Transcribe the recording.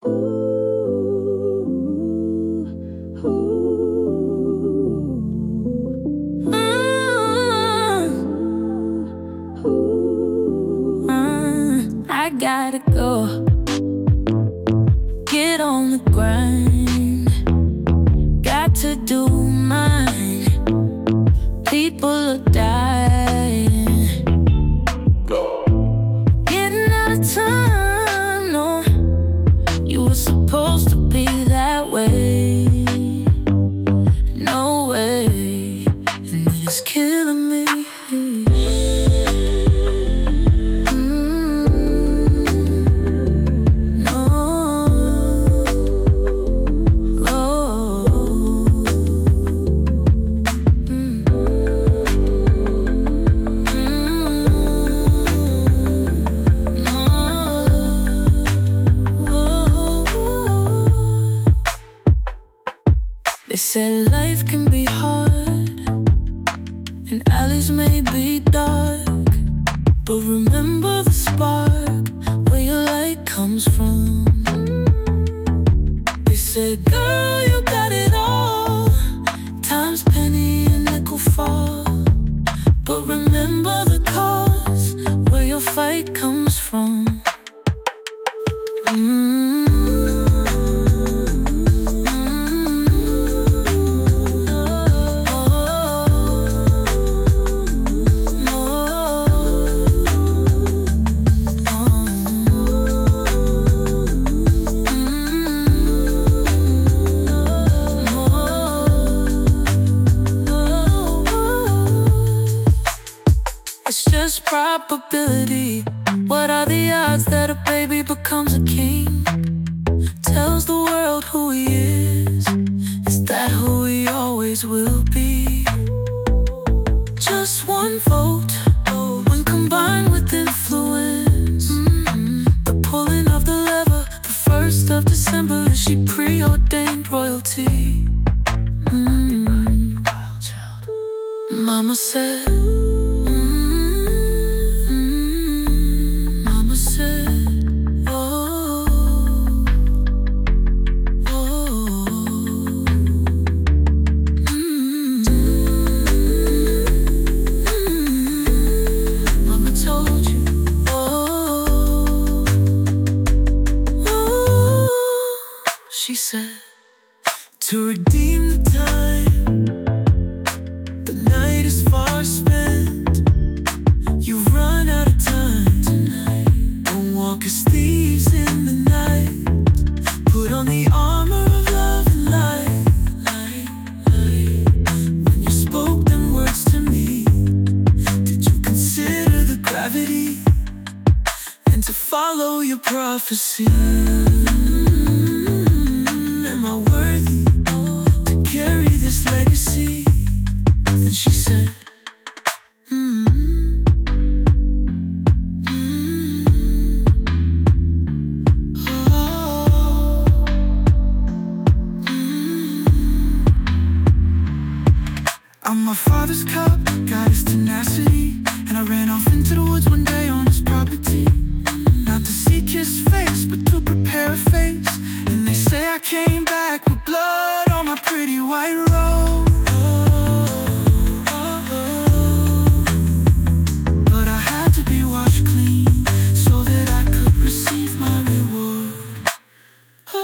I gotta go, get on the grind. Got to do mine. People are dying. Getting out of time, no. You were supposed to be that way. No way, and it's killing me. They said life can be hard and alleys may be dark, but remember the spark where your light comes from. They said, girl, you got it all, time's penny and nickel fall, but remember the cause where your fight comes from. It's just probability. What are the odds that a baby becomes a king? Tells the world who he is. Is that who he always will be? Just one vote, when combined with influence. The pulling of the lever, the 1st of December, is she preordained royalty? Mama said, she said, to redeem the time, the night is far spent. You run out of time tonight. Don't walk as thieves in the night. Put on the armor of love and light. When you spoke them words to me, did you consider the gravity and to follow your prophecy? Am I worthy to carry this legacy? And she said, I'm my father's cup, got his tenacity, and I ran off into the woods one day on his property. Not to seek his face, but to prepare a face. And they say I came back